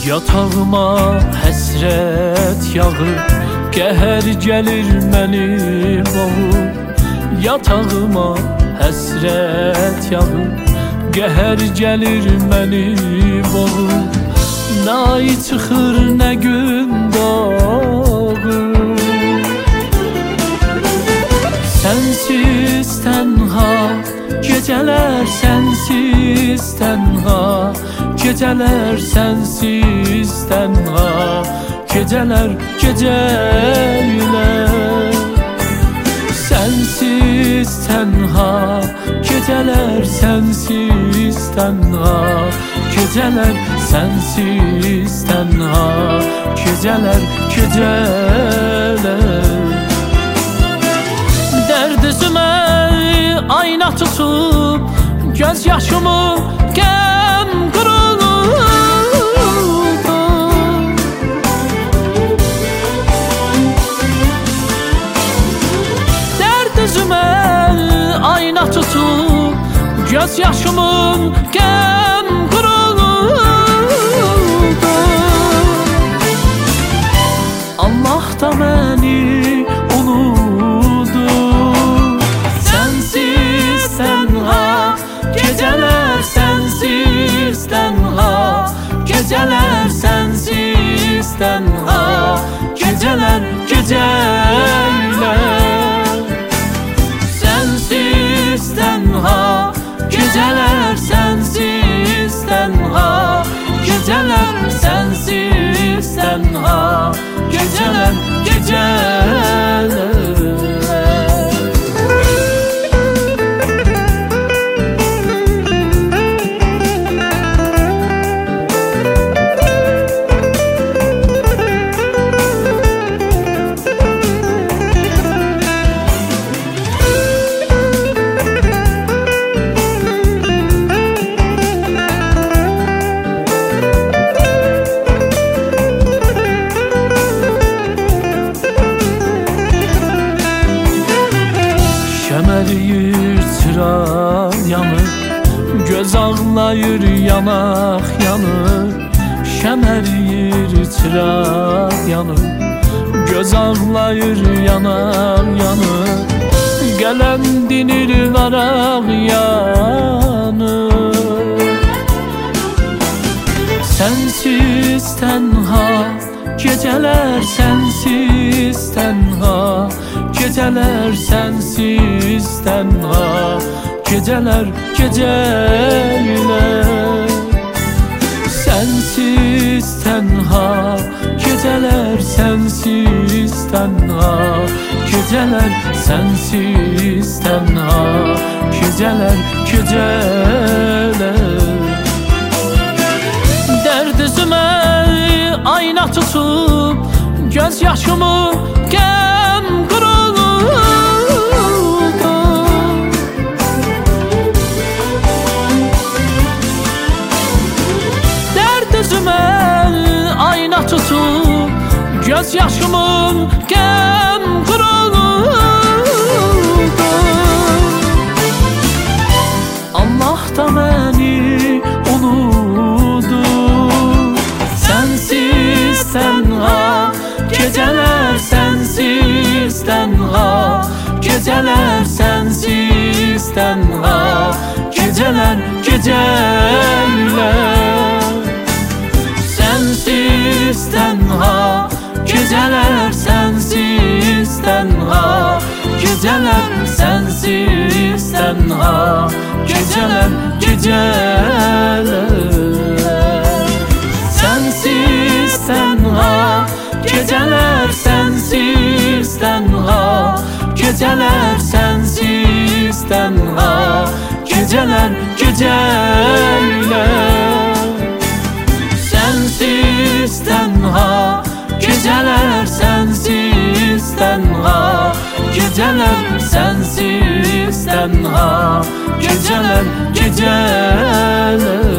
Yatağıma həsrət yağır, qəhər gəlir məni boğur. Yatağıma həsrət yağır, qəhər gəlir məni boğur. Nə ay çıxır, nə gün doğur. Sensiz tənha, gecələr sensiz tənha, gecələr sensiz tənha, gecələr gecələr. Sensiz tənha, gecələr sensiz tənha, gecələr sensiz tənha, gecələr gecələr. Dərd üzümə ayna tutub, göz yaşımı qəm quruldu. Dərd üzümə ayna tutub, göz yaşımı qəm quruldu. Allah da məni geceler sensiz tenha, geceler sensiz tenha, geceler geceler. Sensiz tenha, geceler sensiz tenha, geceler sensiz tenha, geceler geceler. Şəməriyir çıraq yanır, göz ağlayır yanaq yanır. Şəməriyir çıraq yanır, göz ağlayır yanaq yanır. Qələm dinir varaq yanır. Sensiz tenha, geceler sensiz tenha, geceler sensiz tenha, geceler geceler. Sensiz tenha, geceler sensiz tenha, geceler sensiz tenha, geceler geceler. Dərd üzümə ayna tutub, göz yaşımı qəm quruldu. Dərd üzümə ayna tutub, göz yaşımı qəm quruldu. Allah da məni tenha, geceler sensiz tenha, geceler sensiz tenha, geceler geceler. Sensiz tenha, geceler sensiz tenha, geceler sensiz tenha, geceler geceler. Sensiz tenha, geceler sensiz tenha, geceler sensiz tenha, geceler geceler. Sensiz tenha, geceler sensiz tenha, geceler sensiz tenha, geceler geceler.